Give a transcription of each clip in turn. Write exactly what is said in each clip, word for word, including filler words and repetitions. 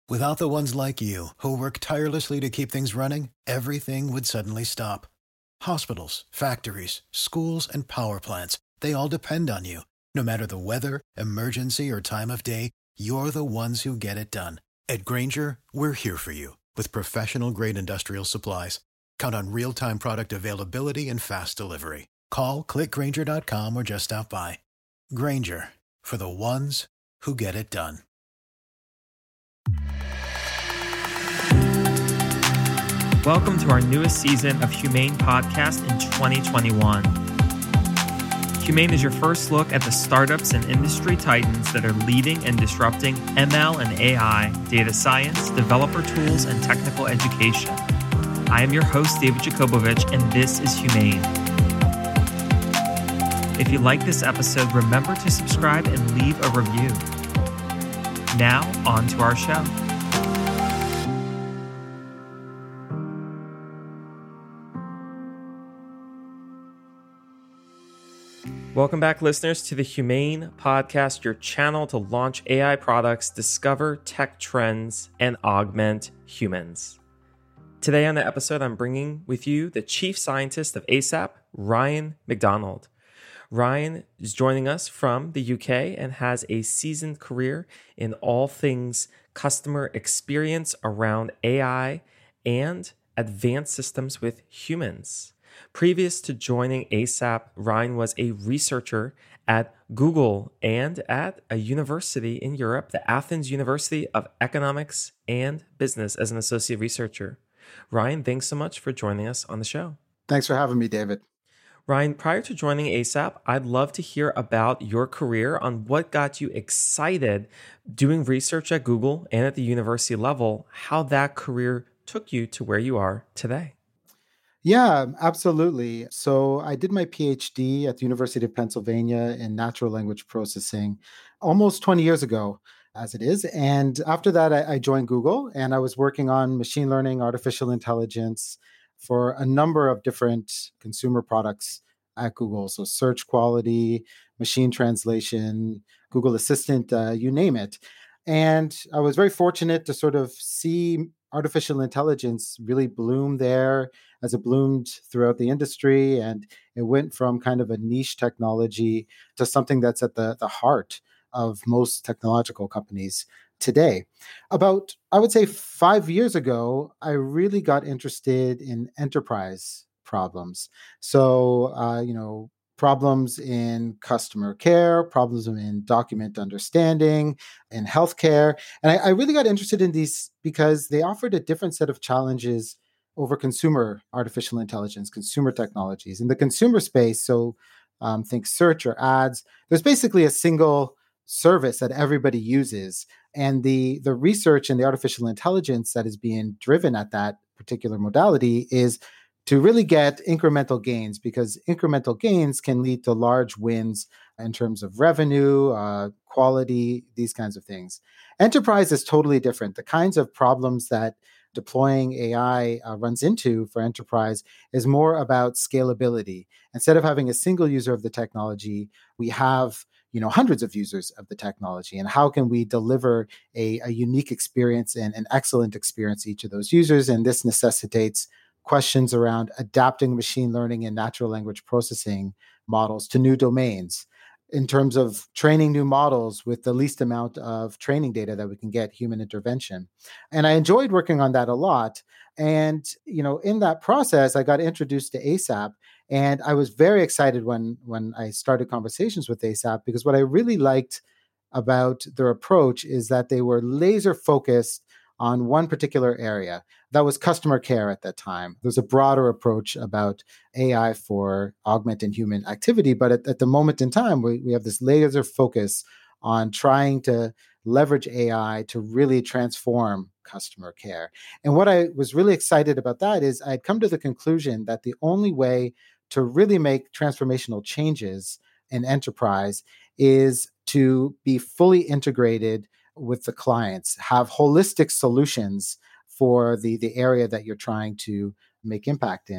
Without the ones like you, who work tirelessly to keep things running, everything would suddenly stop. Hospitals, factories, schools, and power plants, they all depend on you. No matter the weather, emergency, or time of day, you're the ones who get it done. At Grainger, we're here for you with professional-grade industrial supplies. Count on real-time product availability and fast delivery. Call, click grainger dot com, or just stop by. Grainger, for the ones who get it done. Welcome to our newest season of Humane Podcast in twenty twenty-one. Humane is your first look at the startups and industry titans that are leading and disrupting M L and A I, data science, developer tools, and technical education. I am your host, David Jakobovich, and this is Humane. If you like this episode, remember to subscribe and leave a review. Now, on to our show. Welcome back, listeners, to the Humane Podcast, your channel to launch A I products, discover tech trends, and augment humans. Today on the episode, I'm bringing with you the chief scientist of ASAP, Ryan McDonald. Ryan is joining us from the U K and has a seasoned career in all things customer experience around A I and advanced systems with humans. Previous to joining ASAP, Ryan was a researcher at Google and at a university in Europe, the Athens University of Economics and Business, as an associate researcher. Ryan, thanks so much for joining us on the show. Thanks for having me, David. Ryan, prior to joining ASAP, I'd love to hear about your career, on what got you excited doing research at Google and at the university level, how that career took you to where you are today. Yeah, absolutely. So I did my PhD at the University of Pennsylvania in natural language processing almost twenty years ago, as it is. And after that, I, I joined Google, and I was working on machine learning, artificial intelligence for a number of different consumer products at Google. So search quality, machine translation, Google Assistant, uh, you name it. And I was very fortunate to sort of see artificial intelligence really bloom there as it bloomed throughout the industry. And it went from kind of a niche technology to something that's at the, the heart of most technological companies today. About, I would say, five years ago, I really got interested in enterprise problems. So, uh, you know, problems in customer care, problems in document understanding, in healthcare. And I, I really got interested in these because they offered a different set of challenges over consumer artificial intelligence, consumer technologies. In the consumer space, so um, think search or ads, there's basically a single service that everybody uses. And the, the research and the artificial intelligence that is being driven at that particular modality is to really get incremental gains, because incremental gains can lead to large wins in terms of revenue, uh, quality, these kinds of things. Enterprise is totally different. The kinds of problems that deploying A I uh, runs into for enterprise is more about scalability. Instead of having a single user of the technology, we have you know hundreds of users of the technology. And how can we deliver a, a unique experience and an excellent experience to each of those users? And this necessitates questions around adapting machine learning and natural language processing models to new domains in terms of training new models with the least amount of training data that we can get, human intervention. And I enjoyed working on that a lot. And, you know, in that process, I got introduced to ASAP. And I was very excited when, when I started conversations with ASAP, because what I really liked about their approach is that they were laser focused on one particular area. That was customer care at that time. There's a broader approach about A I for augmenting human activity. But at, at the moment in time, we, we have this laser focus on trying to leverage A I to really transform customer care. And what I was really excited about that is I'd come to the conclusion that the only way to really make transformational changes in enterprise is to be fully integrated with the clients, have holistic solutions for the, the area that you're trying to make impact in.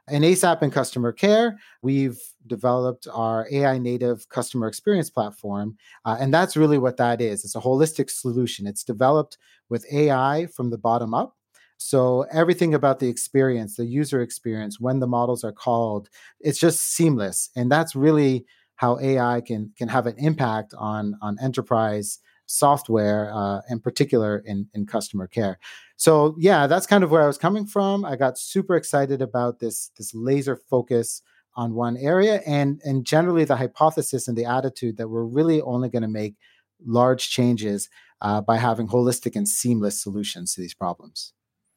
In ASAP and customer care, we've developed our A I native customer experience platform. Uh, and that's really what that is. It's a holistic solution. It's developed with A I from the bottom up. So everything about the experience, the user experience, when the models are called, it's just seamless. And that's really how A I can, can have an impact on, on enterprise software, uh, in particular in, in customer care. So yeah, that's kind of where I was coming from. I got super excited about this, this laser focus on one area, and, and generally the hypothesis and the attitude that we're really only going to make large changes uh, by having holistic and seamless solutions to these problems.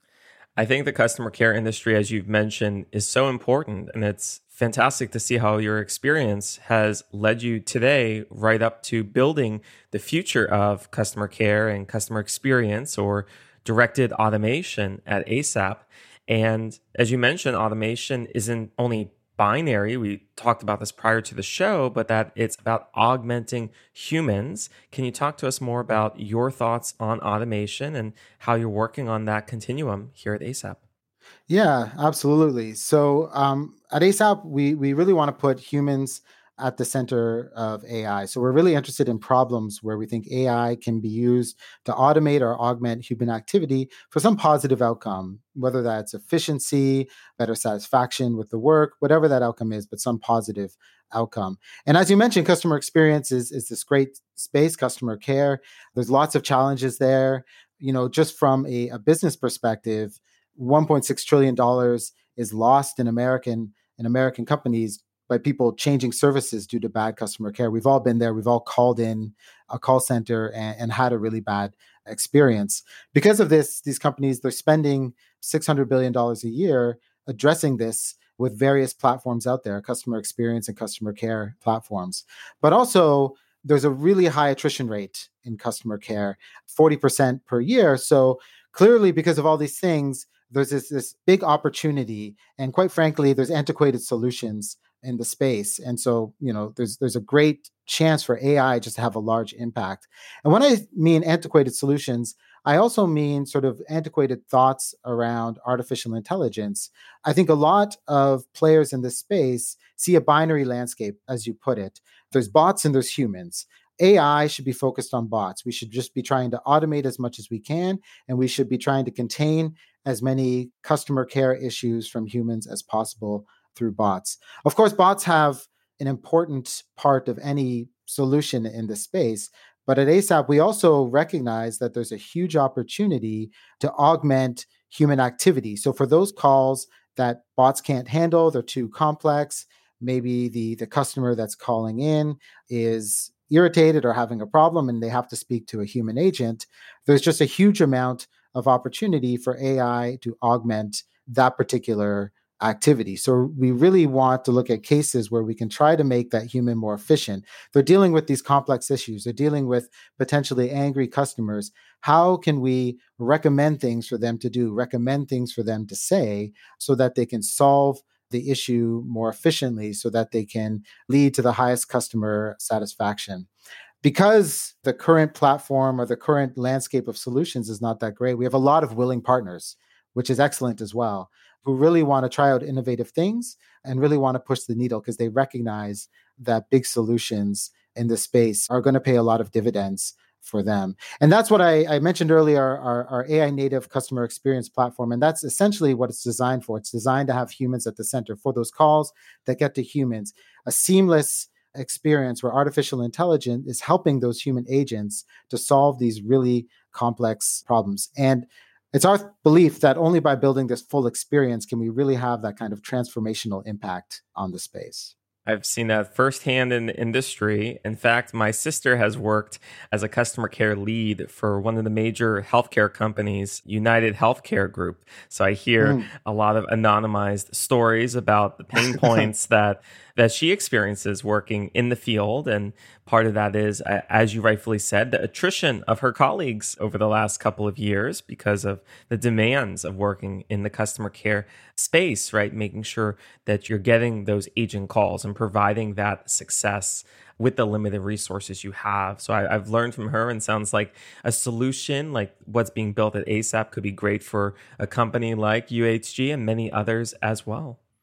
I think the customer care industry, as you've mentioned, is so important. And it's fantastic to see how your experience has led you today right up to building the future of customer care and customer experience or directed automation at ASAP. And as you mentioned, automation isn't only binary. We talked about this prior to the show, but that it's about augmenting humans. Can you talk to us more about your thoughts on automation and how you're working on that continuum here at ASAP? Yeah, absolutely. So um, at ASAP, we we really want to put humans at the center of A I. So we're really interested in problems where we think A I can be used to automate or augment human activity for some positive outcome, whether that's efficiency, better satisfaction with the work, whatever that outcome is, but some positive outcome. And as you mentioned, customer experience is, is this great space, customer care. There's lots of challenges there. You know, just from a, a business perspective, one point six trillion dollars is lost in American in American companies by people changing services due to bad customer care. We've all been there. We've all called in a call center and, and had a really bad experience. Because of this, these companies, they're spending six hundred billion dollars a year addressing this with various platforms out there, customer experience and customer care platforms. But also, there's a really high attrition rate in customer care, forty percent per year. So clearly, because of all these things, there's this, this big opportunity. And quite frankly, there's antiquated solutions in the space. And so, you know, there's there's a great chance for A I just to have a large impact. And when I mean antiquated solutions, I also mean sort of antiquated thoughts around artificial intelligence. I think a lot of players in this space see a binary landscape, as you put it. There's bots and there's humans. A I should be focused on bots. We should just be trying to automate as much as we can, and we should be trying to contain as many customer care issues from humans as possible through bots. Of course, bots have an important part of any solution in this space. But at ASAP, we also recognize that there's a huge opportunity to augment human activity. So for those calls that bots can't handle, they're too complex, maybe the, the customer that's calling in is irritated or having a problem and they have to speak to a human agent, there's just a huge amount of opportunity for A I to augment that particular activity. So we really want to look at cases where we can try to make that human more efficient. They're dealing with these complex issues. They're dealing with potentially angry customers. How can we recommend things for them to do, recommend things for them to say so that they can solve the issue more efficiently, so that they can lead to the highest customer satisfaction? Because the current platform or the current landscape of solutions is not that great, we have a lot of willing partners, which is excellent as well, who really want to try out innovative things and really want to push the needle because they recognize that big solutions in this space are going to pay a lot of dividends for them. And that's what I, I mentioned earlier, our, our A I native customer experience platform. And that's essentially what it's designed for. It's designed to have humans at the center for those calls that get to humans, a seamless experience where artificial intelligence is helping those human agents to solve these really complex problems. And it's our belief that only by building this full experience can we really have that kind of transformational impact on the space. I've seen that firsthand in the industry. In fact, my sister has worked as a customer care lead for one of the major healthcare companies, United Healthcare Group. So I hear mm. a lot of anonymized stories about the pain points that that she experiences working in the field. And part of that is, as you rightfully said, the attrition of her colleagues over the last couple of years because of the demands of working in the customer care space, right? Making sure that you're getting those agent calls and providing that success with the limited resources you have. So I, I've learned from her, and sounds like a solution like what's being built at ASAP could be great for a company like U H G and many others as well.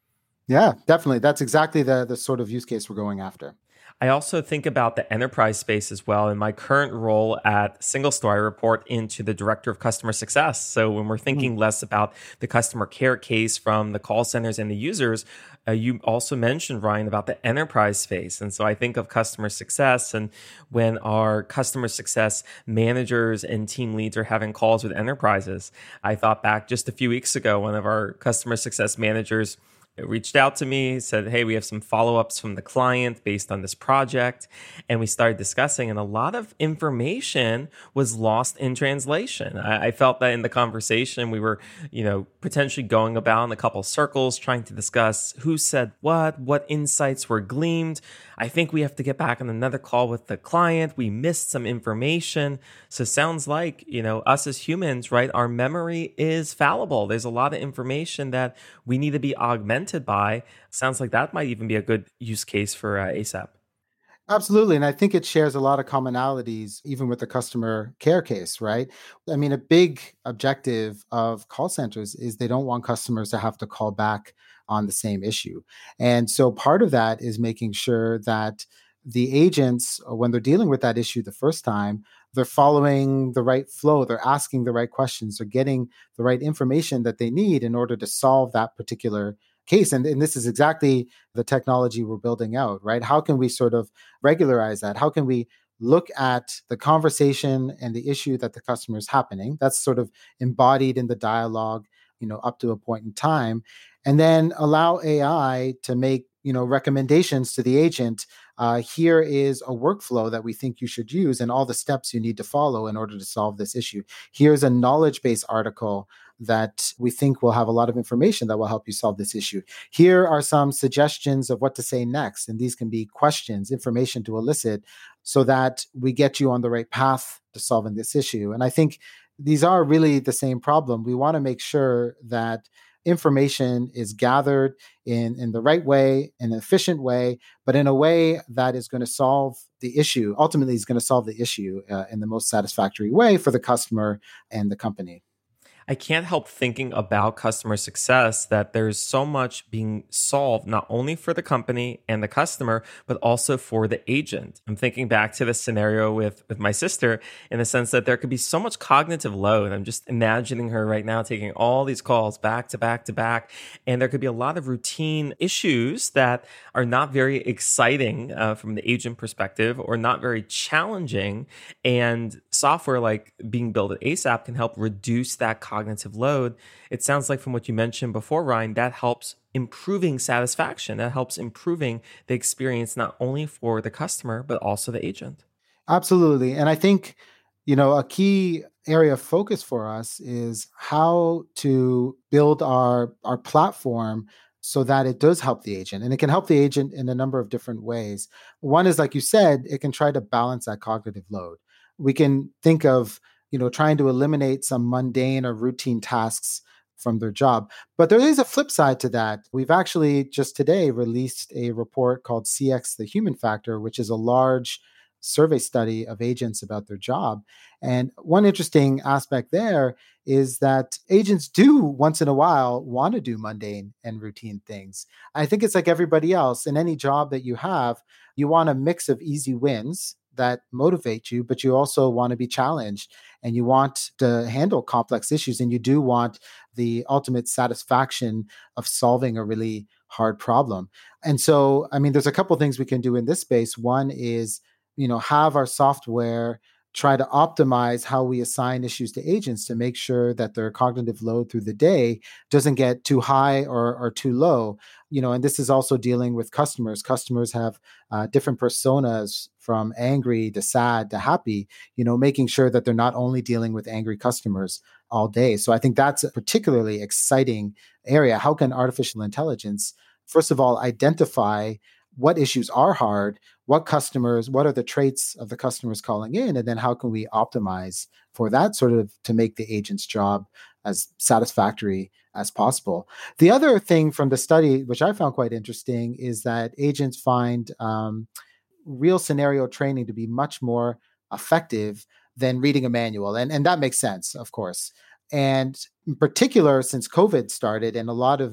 Yeah, definitely. That's exactly the the sort of use case we're going after. I also think about the enterprise space as well. In my current role at Single Store, I report into the director of customer success. So when we're thinking Mm. less about the customer care case from the call centers and the users, uh, you also mentioned, Ryan, about the enterprise space. And so I think of customer success, and when our customer success managers and team leads are having calls with enterprises, I thought back just a few weeks ago, one of our customer success managers reached out to me, said, "Hey, we have some follow-ups from the client based on this project." And we started discussing, and a lot of information was lost in translation. I, I felt that in the conversation, we were, you know, potentially going about in a couple circles, trying to discuss who said what, what insights were gleaned. I think we have to get back on another call with the client. We missed some information. So it sounds like, you know, us as humans, right? Our memory is fallible. There's a lot of information that we need to be augmented by. Sounds like that might even be a good use case for uh, ASAP. Absolutely. And I think it shares a lot of commonalities, even with the customer care case, right? I mean, a big objective of call centers is they don't want customers to have to call back on the same issue. And so part of that is making sure that the agents, uh, when they're dealing with that issue the first time, they're following the right flow, they're asking the right questions, they're getting the right information that they need in order to solve that particular case. And, and this is exactly the technology we're building out, right? How can we sort of regularize that? How can we look at the conversation and the issue that the customer is happening? That's sort of embodied in the dialogue, you know, up to a point in time, and then allow A I to make, you know, recommendations to the agent. Uh, here is a workflow that we think you should use and all the steps you need to follow in order to solve this issue. Here's a knowledge base article that we think will have a lot of information that will help you solve this issue. Here are some suggestions of what to say next. And these can be questions, information to elicit so that we get you on the right path to solving this issue. And I think these are really the same problem. We want to make sure that information is gathered in, in the right way, in an efficient way, but in a way that is going to solve the issue. Ultimately, is going to solve the issue uh, in the most satisfactory way for the customer and the company. I can't help thinking about customer success that there's so much being solved, not only for the company and the customer, but also for the agent. I'm thinking back to the scenario with, with my sister in the sense that there could be so much cognitive load. I'm just imagining her right now taking all these calls back to back to back. And there could be a lot of routine issues that are not very exciting uh, from the agent perspective or not very challenging. And software like being built at ASAP can help reduce that cognitive load. It sounds like from what you mentioned before, Ryan, that helps improving satisfaction. That helps improving the experience, not only for the customer, but also the agent. Absolutely. And I think, you know, a key area of focus for us is how to build our, our platform so that it does help the agent. And it can help the agent in a number of different ways. One is, like you said, it can try to balance that cognitive load. We can think of, you know, trying to eliminate some mundane or routine tasks from their job. But there is a flip side to that. We've actually just today released a report called C X, the Human Factor, which is a large survey study of agents about their job. And one interesting aspect there is that agents do once in a while want to do mundane and routine things. I think it's like everybody else. In any job that you have, you want a mix of easy wins that motivate you, but you also want to be challenged and you want to handle complex issues, and you do want the ultimate satisfaction of solving a really hard problem. And so, I mean, there's a couple things we can do in this space. One is, you know, have our software try to optimize how we assign issues to agents to make sure that their cognitive load through the day doesn't get too high or, or too low. You know, and this is also dealing with customers. Customers have uh, different personas, from angry to sad to happy, you know, making sure that they're not only dealing with angry customers all day. So I think that's a particularly exciting area. How can artificial intelligence, first of all, identify what issues are hard, what customers, what are the traits of the customers calling in, and then how can we optimize for that sort of to make the agent's job as satisfactory as possible. The other thing from the study, which I found quite interesting, is that agents find um, real scenario training to be much more effective than reading a manual. And, and that makes sense, of course. And in particular, since COVID started and a lot of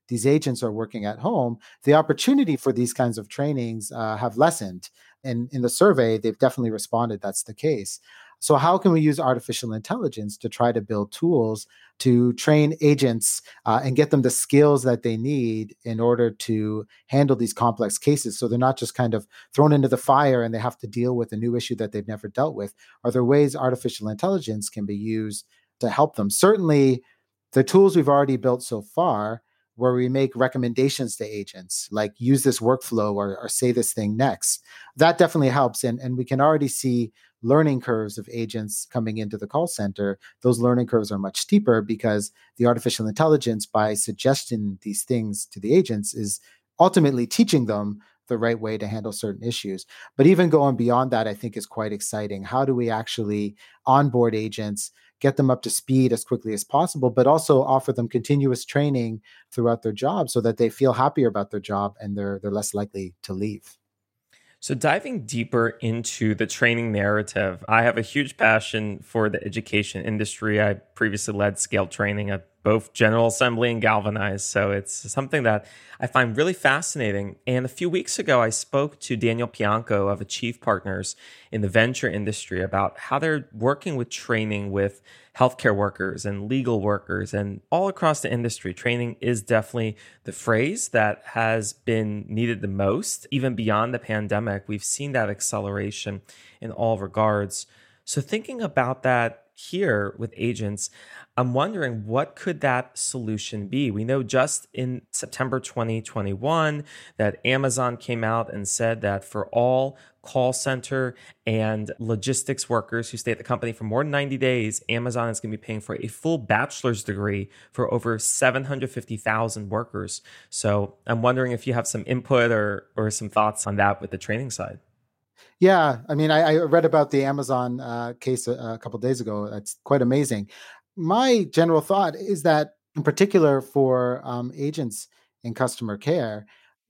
these agents are working at home, the opportunity for these kinds of trainings uh, have lessened. And in the survey, they've definitely responded that's the case. So how can we use artificial intelligence to try to build tools to train agents uh, and get them the skills that they need in order to handle these complex cases, so they're not just kind of thrown into the fire and they have to deal with a new issue that they've never dealt with? Are there ways artificial intelligence can be used to help them? Certainly, the tools we've already built so far, where we make recommendations to agents, like use this workflow or, or say this thing next, that definitely helps. And, and we can already see learning curves of agents coming into the call center. Those learning curves are much steeper because the artificial intelligence, by suggesting these things to the agents, is ultimately teaching them the right way to handle certain issues. But even going beyond that, I think is quite exciting. How do we actually onboard agents, get them up to speed as quickly as possible, but also offer them continuous training throughout their job so that they feel happier about their job and they're they're less likely to leave? So diving deeper into the training narrative, I have a huge passion for the education industry. I previously led scale training at both General Assembly and Galvanize. So it's something that I find really fascinating. And a few weeks ago, I spoke to Daniel Pianco of Achieve Partners in the venture industry about how they're working with training with healthcare workers and legal workers and all across the industry. Training is definitely the phrase that has been needed the most. Even beyond the pandemic, we've seen that acceleration in all regards. So thinking about that here with agents, I'm wondering, what could that solution be? We know just in September twenty twenty-one that Amazon came out and said that for all call center and logistics workers who stay at the company for more than ninety days, Amazon is going to be paying for a full bachelor's degree for over seven hundred fifty thousand workers. So I'm wondering if you have some input or or some thoughts on that with the training side. Yeah, I mean, I, I read about the Amazon uh, case a, a couple of days ago. That's quite amazing. My general thought is that, in particular for um, agents in customer care,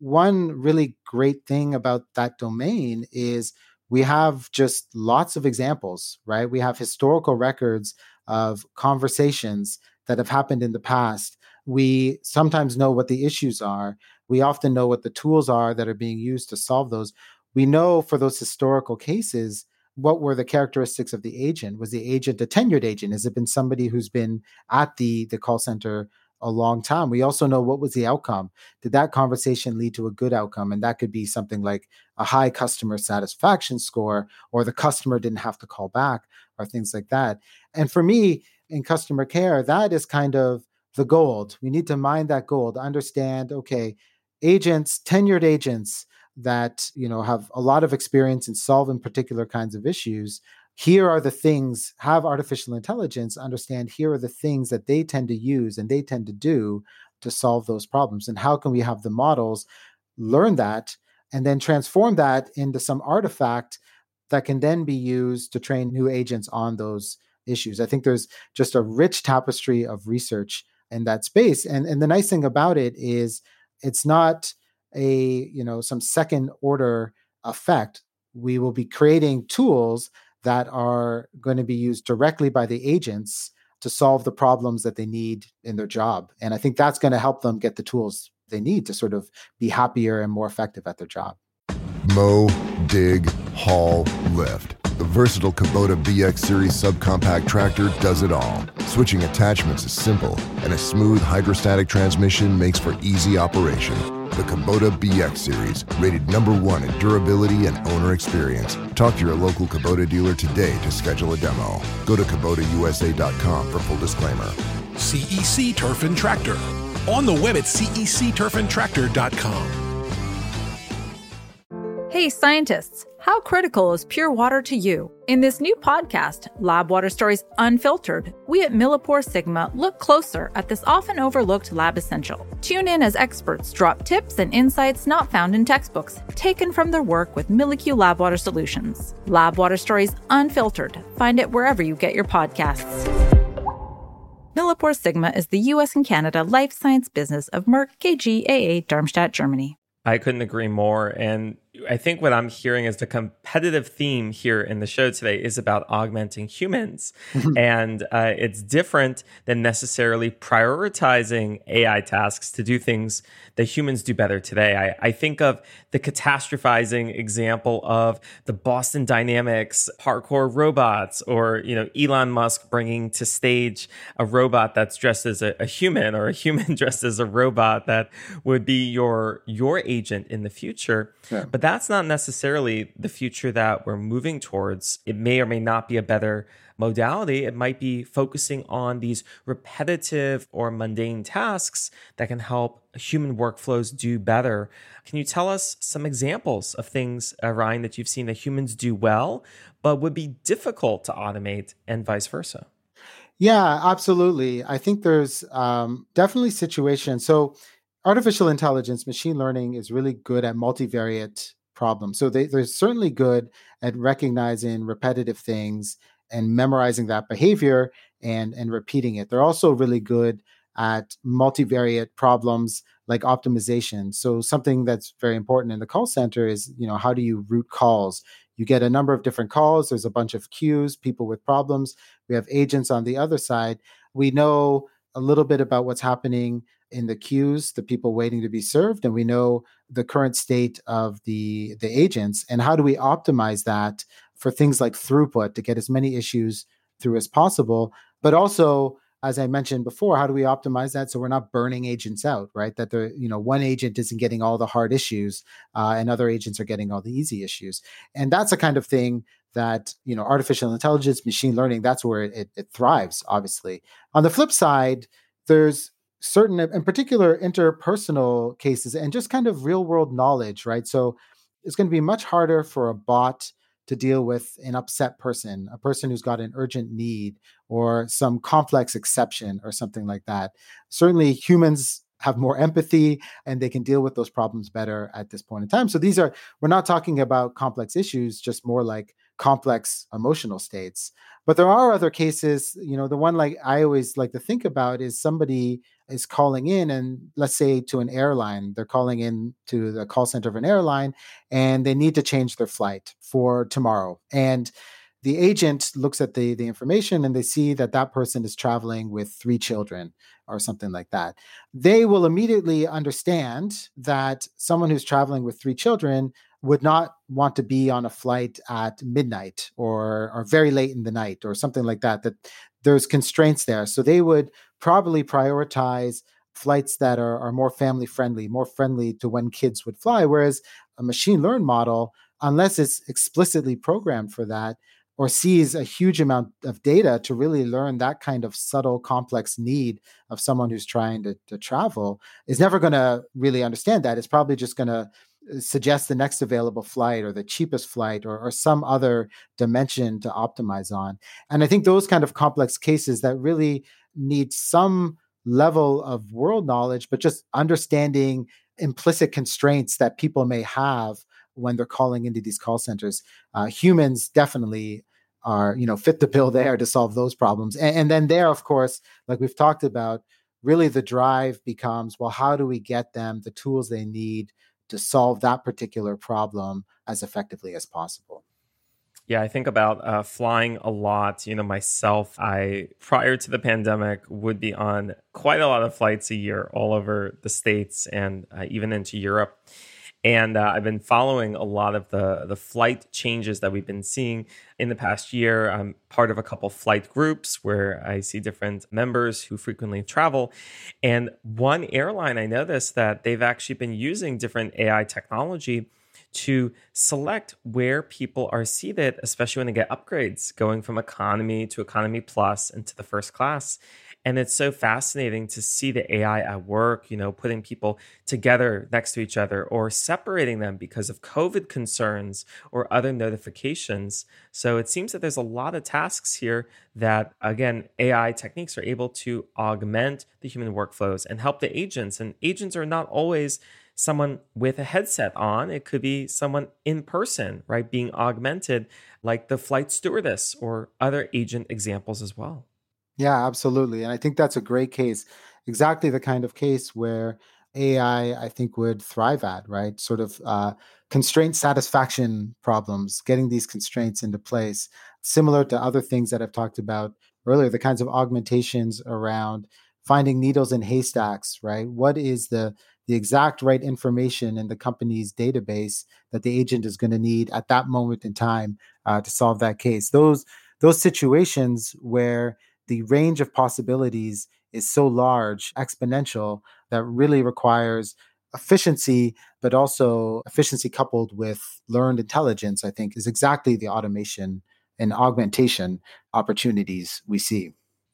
one really great thing about that domain is we have just lots of examples, right? We have historical records of conversations that have happened in the past. We sometimes know what the issues are. We often know what the tools are that are being used to solve those. We know for those historical cases, what were the characteristics of the agent? Was the agent a tenured agent? Has it been somebody who's been at the, the call center a long time? We also know what was the outcome. Did that conversation lead to a good outcome? And that could be something like a high customer satisfaction score, or the customer didn't have to call back, or things like that. And for me, in customer care, that is kind of the gold. We need to mine that gold, understand, okay, agents, tenured agents, that, you know, have a lot of experience in solving particular kinds of issues. Here are the things, have artificial intelligence understand, here are the things that they tend to use and they tend to do to solve those problems. And how can we have the models learn that and then transform that into some artifact that can then be used to train new agents on those issues? I think there's just a rich tapestry of research in that space. And, and the nice thing about it is it's not a, you know, some second order effect. We will be creating tools that are going to be used directly by the agents to solve the problems that they need in their job. And I think that's going to help them get the tools they need to sort of be happier and more effective at their job. Mow, dig, haul, lift. The versatile Kubota B X Series subcompact tractor does it all. Switching attachments is simple, and a smooth hydrostatic transmission makes for easy operation. The Kubota B X Series, rated number one in durability and owner experience. Talk to your local Kubota dealer today to schedule a demo. Go to Kubota U S A dot com for full disclaimer. C E C Turf and Tractor. On the web at C E C turf and tractor dot com. Hey, scientists, how critical is pure water to you? In this new podcast, Lab Water Stories Unfiltered, we at Millipore Sigma look closer at this often overlooked lab essential. Tune in as experts drop tips and insights not found in textbooks, taken from their work with MilliQ Lab Water Solutions. Lab Water Stories Unfiltered. Find it wherever you get your podcasts. Millipore Sigma is the U S and Canada life science business of Merck K G A A Darmstadt, Germany. I couldn't agree more. And I think what I'm hearing is the competitive theme here in the show today is about augmenting humans. And uh, it's different than necessarily prioritizing A I tasks to do things that humans do better today. I, I think of the catastrophizing example of the Boston Dynamics parkour robots, or, you know, Elon Musk bringing to stage a robot that's dressed as a, a human, or a human dressed as a robot that would be your, your agent in the future. Yeah. But that's not necessarily the future that we're moving towards. It may or may not be a better modality. It might be focusing on these repetitive or mundane tasks that can help human workflows do better. Can you tell us some examples of things, uh, Ryan, that you've seen that humans do well, but would be difficult to automate, and vice versa? Yeah, absolutely. I think there's um, definitely situations. So artificial intelligence, machine learning is really good at multivariate problems. So they, they're certainly good at recognizing repetitive things and memorizing that behavior and, and repeating it. They're also really good at multivariate problems like optimization. So something that's very important in the call center is, you know, how do you route calls? You get a number of different calls. There's a bunch of queues, people with problems. We have agents on the other side. We know a little bit about what's happening in the queues, the people waiting to be served, and we know the current state of the, the agents. And how do we optimize that for things like throughput to get as many issues through as possible? But also, as I mentioned before, how do we optimize that so we're not burning agents out, right? That the, you know, one agent isn't getting all the hard issues uh, and other agents are getting all the easy issues. And that's the kind of thing that, you know, artificial intelligence, machine learning, that's where it, it thrives, obviously. On the flip side, there's certain, in particular, interpersonal cases and just kind of real world knowledge, right? So it's going to be much harder for a bot to deal with an upset person, a person who's got an urgent need or some complex exception or something like that. Certainly humans have more empathy and they can deal with those problems better at this point in time. So these are, we're not talking about complex issues, just more like complex emotional states. But there are other cases, you know, the one like I always like to think about is somebody is calling in, and let's say to an airline, they're calling in to the call center of an airline and they need to change their flight for tomorrow. And the agent looks at the, the information and they see that that person is traveling with three children or something like that. They will immediately understand that someone who's traveling with three children would not want to be on a flight at midnight or, or very late in the night or something like that, that there's constraints there. So they would probably prioritize flights that are, are more family friendly, more friendly to when kids would fly. Whereas a machine learned model, unless it's explicitly programmed for that, or sees a huge amount of data to really learn that kind of subtle, complex need of someone who's trying to, to travel, is never going to really understand that. It's probably just going to suggest the next available flight or the cheapest flight or, or some other dimension to optimize on. And I think those kind of complex cases that really need some level of world knowledge, but just understanding implicit constraints that people may have when they're calling into these call centers. Uh, humans definitely are, you know, fit the bill there to solve those problems. And, and then there, of course, like we've talked about, really the drive becomes, well, how do we get them the tools they need to solve that particular problem as effectively as possible? Yeah, I think about uh, flying a lot. You know, myself, I, prior to the pandemic, would be on quite a lot of flights a year all over the States and uh, even into Europe. And uh, I've been following a lot of the, the flight changes that we've been seeing in the past year. I'm part of a couple flight groups where I see different members who frequently travel. And one airline, I noticed that they've actually been using different A I technology to select where people are seated, especially when they get upgrades, going from economy to economy plus and to the first class. And it's so fascinating to see the A I at work, you know, putting people together next to each other or separating them because of COVID concerns or other notifications. So it seems that there's a lot of tasks here that, again, A I techniques are able to augment the human workflows and help the agents. And agents are not always someone with a headset on. It could be someone in person, right, being augmented, like the flight stewardess or other agent examples as well. Yeah, absolutely. And I think that's a great case, exactly the kind of case where A I, I think, would thrive at, right? Sort of uh, constraint satisfaction problems, getting these constraints into place, similar to other things that I've talked about earlier, the kinds of augmentations around finding needles in haystacks, right? What is the the exact right information in the company's database that the agent is going to need at that moment in time uh, to solve that case? Those those situations where the range of possibilities is so large, exponential, that really requires efficiency, but also efficiency coupled with learned intelligence, I think, is exactly the automation and augmentation opportunities we see.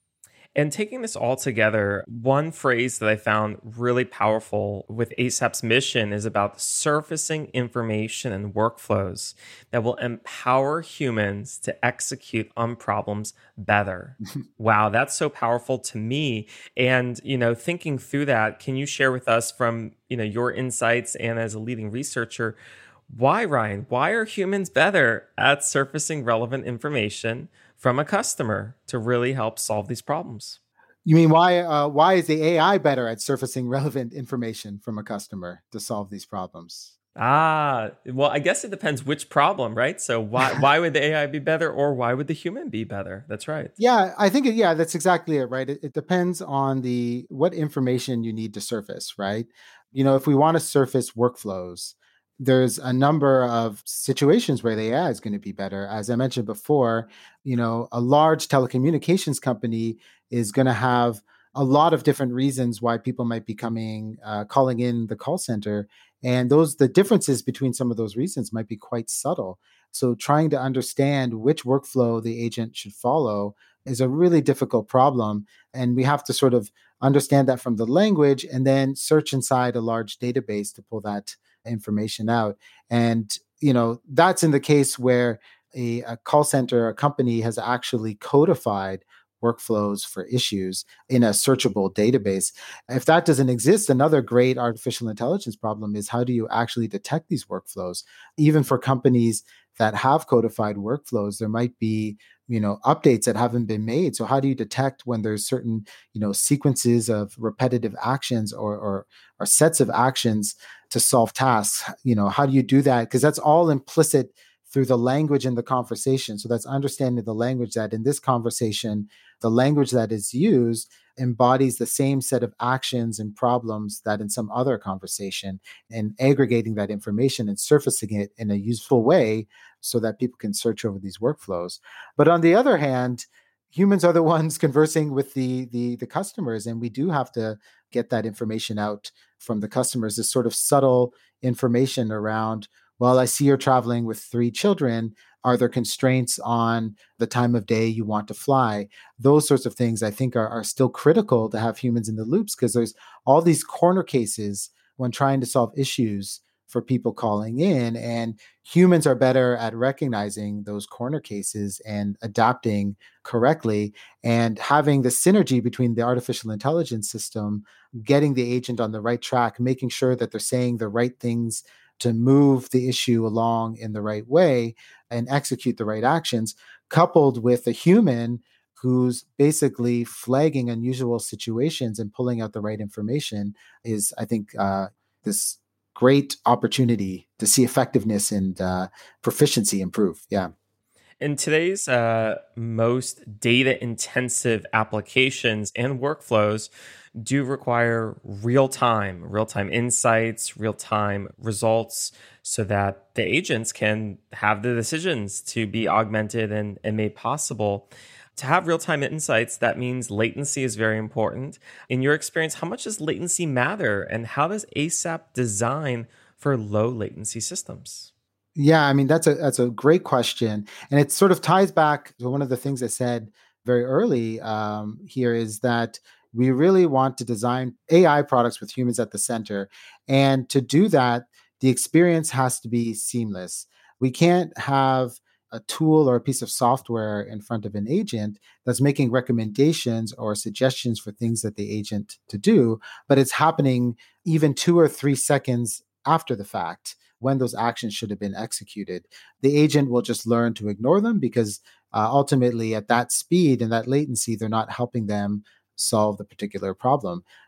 And taking this all together, one phrase that I found really powerful with ASAP's mission is about surfacing information and workflows that will empower humans to execute on problems better. Wow, that's so powerful to me. And, you know, thinking through that, can you share with us from, you know, your insights and as a leading researcher, why, Ryan, why are humans better at surfacing relevant information from a customer to really help solve these problems? You mean why uh, why is the A I better at surfacing relevant information from a customer to solve these problems? Ah, well, I guess it depends which problem, right? So why why would the A I be better, or why would the human be better? That's right. Yeah, I think it, yeah, that's exactly it, right? It, it depends on the what information you need to surface, right? You know, if we want to surface workflows, there's a number of situations where the A I is going to be better. As I mentioned before, you know, a large telecommunications company is going to have a lot of different reasons why people might be coming, uh, calling in the call center. And those, the differences between some of those reasons might be quite subtle. So trying to understand which workflow the agent should follow is a really difficult problem. And we have to sort of understand that from the language and then search inside a large database to pull that information out. And, you know, that's in the case where a, a call center, a company has actually codified workflows for issues in a searchable database. If that doesn't exist, another great artificial intelligence problem is how do you actually detect these workflows? Even for companies that have codified workflows, there might be, you know, updates that haven't been made. So how do you detect when there's certain, you know, sequences of repetitive actions or or, or sets of actions to solve tasks? You know, how do you do that? Because that's all implicit through the language in the conversation. So that's understanding the language that in this conversation, the language that is used embodies the same set of actions and problems that in some other conversation, and aggregating that information and surfacing it in a useful way so that people can search over these workflows. But on the other hand, humans are the ones conversing with the, the, the customers, and we do have to get that information out from the customers, this sort of subtle information around, well, I see you're traveling with three children. Are there constraints on the time of day you want to fly? Those sorts of things, I think, are, are still critical to have humans in the loops, because there's all these corner cases when trying to solve issues for people calling in. And humans are better at recognizing those corner cases and adapting correctly, and having the synergy between the artificial intelligence system, getting the agent on the right track, making sure that they're saying the right things to move the issue along in the right way and execute the right actions, coupled with a human who's basically flagging unusual situations and pulling out the right information, is, I think, uh, this great opportunity to see effectiveness and uh, proficiency improve. Yeah. In today's uh, most data-intensive applications and workflows do require real-time, real-time insights, real-time results, so that the agents can have the decisions to be augmented and, and made possible. To have real-time insights, that means latency is very important. In your experience, how much does latency matter, and how does ASAP design for low latency systems? Yeah, I mean, that's a that's a great question. And it sort of ties back to one of the things I said very early um, here, is that we really want to design A I products with humans at the center. And to do that, the experience has to be seamless. We can't have a tool or a piece of software in front of an agent that's making recommendations or suggestions for things that the agent to do, but it's happening even two or three seconds after the fact, when those actions should have been executed. The agent will just learn to ignore them, because uh, ultimately at that speed and that latency, they're not helping them solve the particular problem.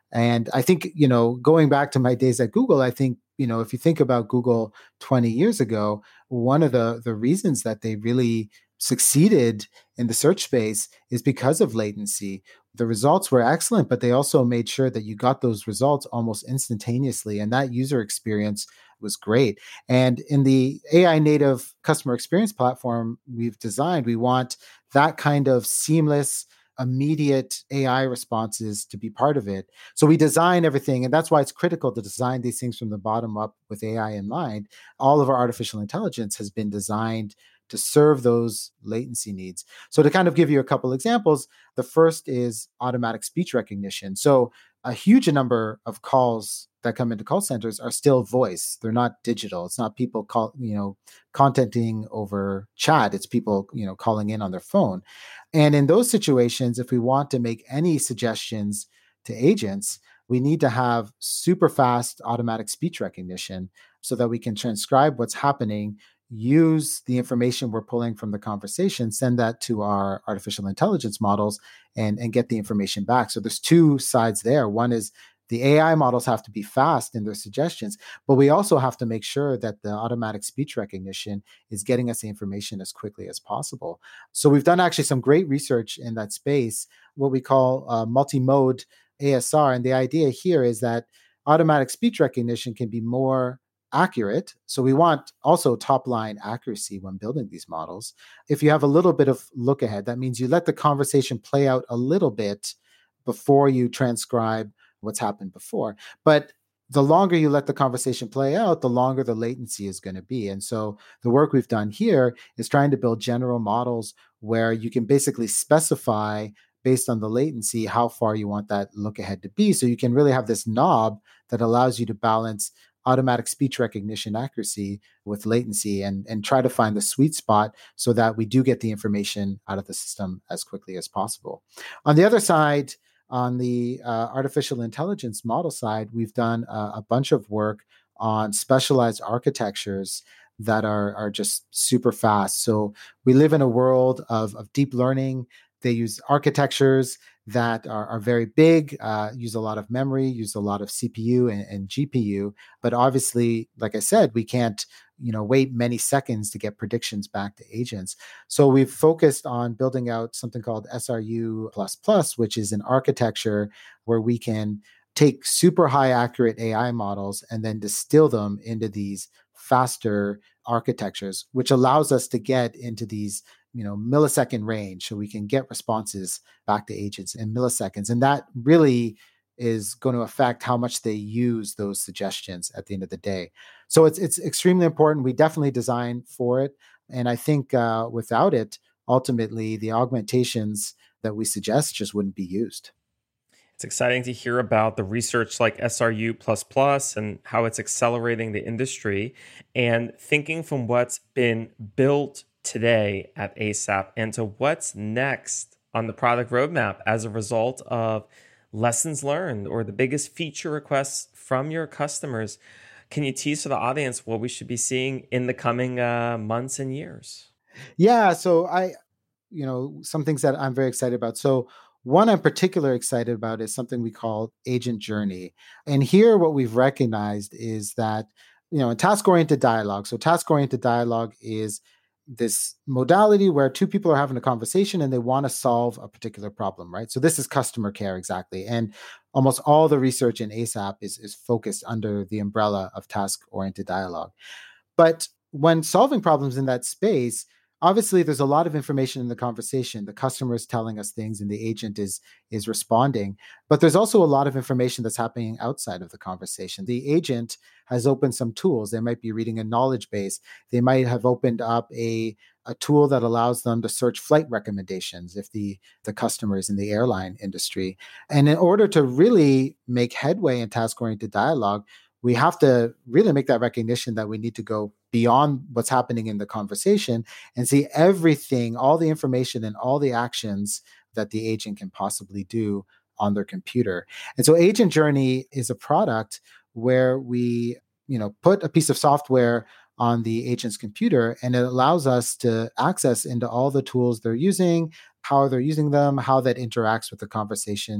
And I think, you know, going back to my days at Google, I think, you know, if you think about Google twenty years ago, one of the, the reasons that they really succeeded in the search space is because of latency. The results were excellent, but they also made sure that you got those results almost instantaneously. And that user experience was great. And in the A I native customer experience platform we've designed, we want that kind of seamless, immediate A I responses to be part of it. So we design everything, and that's why it's critical to design these things from the bottom up with A I in mind. All of our artificial intelligence has been designed to serve those latency needs. So to kind of give you a couple examples, the first is automatic speech recognition. So a huge number of calls that come into call centers are still voice. They're not digital. It's not people call, you know, contenting over chat. It's people, you know, calling in on their phone. And in those situations, if we want to make any suggestions to agents, we need to have super fast automatic speech recognition so that we can transcribe what's happening, use the information we're pulling from the conversation, send that to our artificial intelligence models, and, and get the information back. So there's two sides there. One is the A I models have to be fast in their suggestions, but we also have to make sure that the automatic speech recognition is getting us the information as quickly as possible. So we've done actually some great research in that space, what we call uh, multi-mode A S R. And the idea here is that automatic speech recognition can be more accurate. So we want also top line accuracy when building these models. If you have a little bit of look ahead, that means you let the conversation play out a little bit before you transcribe what's happened before. But the longer you let the conversation play out, the longer the latency is going to be. And so the work we've done here is trying to build general models where you can basically specify based on the latency how far you want that look ahead to be. So you can really have this knob that allows you to balance automatic speech recognition accuracy with latency and, and try to find the sweet spot so that we do get the information out of the system as quickly as possible. On the other side, on the uh, artificial intelligence model side, we've done a, a bunch of work on specialized architectures that are, are just super fast. So we live in a world of, of deep learning. They use architectures that are, are very big, uh, use a lot of memory, use a lot of C P U and, and G P U. But obviously, like I said, we can't, you know, wait many seconds to get predictions back to agents. So we've focused on building out something called S R U plus plus, which is an architecture where we can take super high accurate A I models and then distill them into these faster architectures, which allows us to get into these, you know, millisecond range, so we can get responses back to agents in milliseconds. And that really is going to affect how much they use those suggestions at the end of the day. So it's it's extremely important. We definitely design for it. And I think uh, without it, ultimately, the augmentations that we suggest just wouldn't be used. It's exciting to hear about the research like S R U plus plus and how it's accelerating the industry, and thinking from what's been built today at A S A P and to what's next on the product roadmap as a result of lessons learned or the biggest feature requests from your customers. Can you tease to the audience what we should be seeing in the coming uh, months and years? Yeah, so I, you know, some things that I'm very excited about. So one I'm particularly excited about is something we call agent journey. And here what we've recognized is that, you know, in task-oriented dialogue, so task-oriented dialogue is this modality where two people are having a conversation and they want to solve a particular problem, right? So this is customer care exactly. And almost all the research in A S A P is, is focused under the umbrella of task-oriented dialogue. But when solving problems in that space, obviously there's a lot of information in the conversation. The customer is telling us things and the agent is, is responding. But there's also a lot of information that's happening outside of the conversation. The agent has opened some tools. They might be reading a knowledge base. They might have opened up a, a tool that allows them to search flight recommendations if the, the customer is in the airline industry. And in order to really make headway in task-oriented dialogue, we have to really make that recognition that we need to go beyond what's happening in the conversation and see everything, all the information and all the actions that the agent can possibly do on their computer. And so Agent Journey is a product where we, you know, put a piece of software on the agent's computer, and it allows us to access into all the tools they're using, how they're using them, how that interacts with the conversation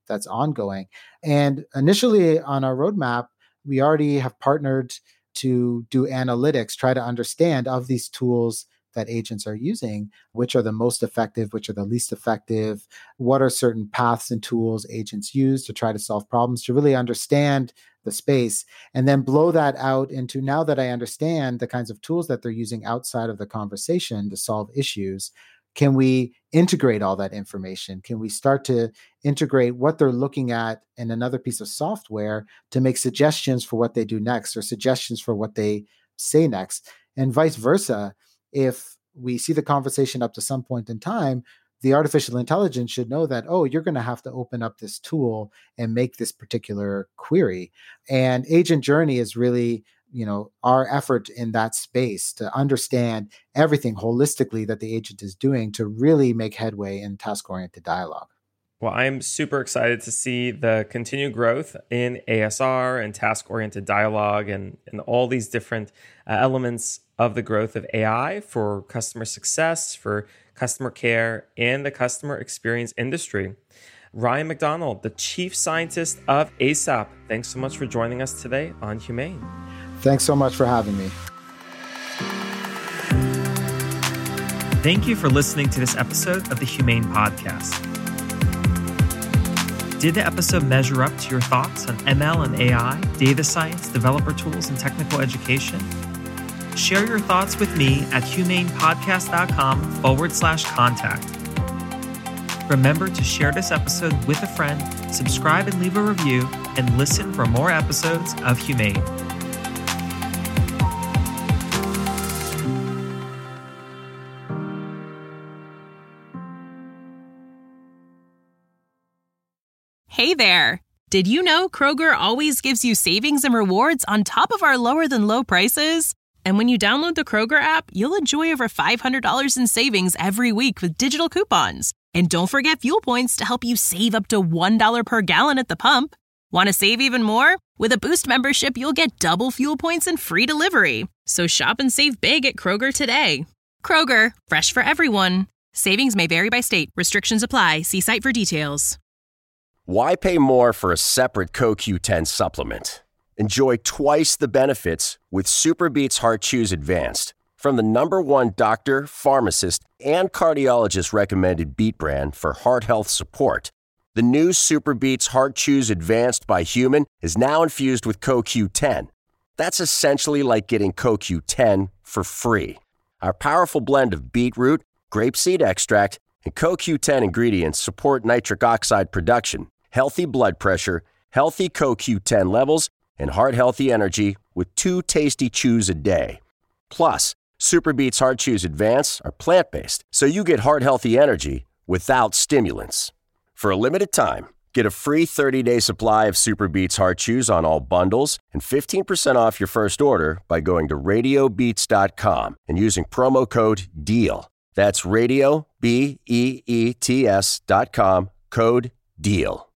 that's ongoing. And initially on our roadmap, we already have partnered to do analytics, try to understand of these tools that agents are using, which are the most effective, which are the least effective, what are certain paths and tools agents use to try to solve problems, to really understand the space, and then blow that out into, now that I understand the kinds of tools that they're using outside of the conversation to solve issues, can we integrate all that information? Can we start to integrate what they're looking at in another piece of software to make suggestions for what they do next, or suggestions for what they say next? And vice versa. If we see the conversation up to some point in time, the artificial intelligence should know that, oh, you're going to have to open up this tool and make this particular query. And Agent Journey is really, you know, our effort in that space to understand everything holistically that the agent is doing to really make headway in task-oriented dialogue. Well, I'm super excited to see the continued growth in A S R and task-oriented dialogue and, and all these different uh, elements of the growth of A I for customer success, for customer care, and the customer experience industry. Ryan McDonald, the Chief Scientist of A S A P, thanks so much for joining us today on Humane. Thanks so much for having me. Thank you for listening to this episode of the Humane Podcast. Did the episode measure up to your thoughts on M L and A I, data science, developer tools, and technical education? Share your thoughts with me at humanepodcast.com forward slash contact. Remember to share this episode with a friend, subscribe and leave a review, and listen for more episodes of Humane. Hey there! Did you know Kroger always gives you savings and rewards on top of our lower than low prices? And when you download the Kroger app, you'll enjoy over five hundred dollars in savings every week with digital coupons. And don't forget fuel points to help you save up to one dollar per gallon at the pump. Want to save even more? With a Boost membership, you'll get double fuel points and free delivery. So shop and save big at Kroger today. Kroger, fresh for everyone. Savings may vary by state. Restrictions apply. See site for details. Why pay more for a separate C O Q ten supplement? Enjoy twice the benefits with SuperBeets Heart Chews Advanced from the number one doctor, pharmacist, and cardiologist recommended Beet brand for heart health support. The new SuperBeets Heart Chews Advanced by Human is now infused with C O Q ten. That's essentially like getting C O Q ten for free. Our powerful blend of beetroot, grapeseed extract, and C O Q ten ingredients support nitric oxide production, healthy blood pressure, healthy C O Q ten levels, and heart-healthy energy with two tasty chews a day. Plus, SuperBeets Heart Chews Advance are plant-based, so you get heart-healthy energy without stimulants. For a limited time, get a free thirty-day supply of SuperBeets Heart Chews on all bundles and fifteen percent off your first order by going to radio beets dot com and using promo code DEAL. That's radio, B E E T S dot com, code DEAL.